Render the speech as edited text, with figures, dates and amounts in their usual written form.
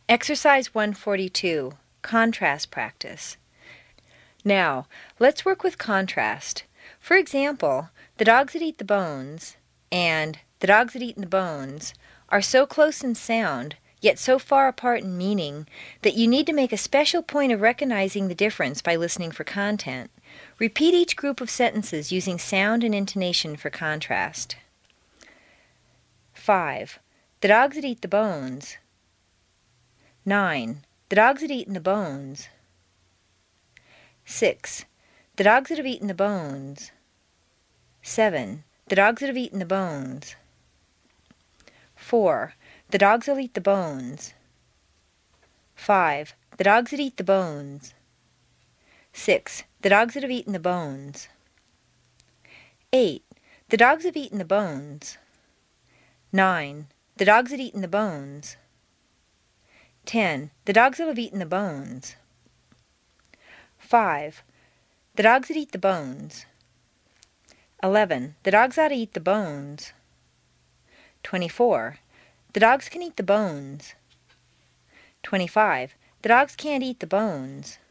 Exercise 142, Contrast Practice. Now, let's work with contrast. For example, the dogs that eat the bones and the dogs that eat the bones are so close in sound, yet so far apart in meaning, that you need to make a special point of recognizing the difference by listening for content. Repeat each group of sentences using sound and intonation for contrast. 5. The dogs that eat the bones. 9. The dogs that eat the bones. 6. The dogs that have eaten the bones. 7. The dogs that have eaten the bones. 4. The dogs that eat the bones. 5. The dogs that eat the bones. 6. The dogs that have eaten the bones. 8. The dogs have eaten the bones. 9. The dogs that eaten the bones. 10. The dogs that have eaten the bones. 5. The dogs that eat the bones. 11. The dogs ought to eat the bones. 24. The dogs can eat the bones. 25. The dogs can't eat the bones.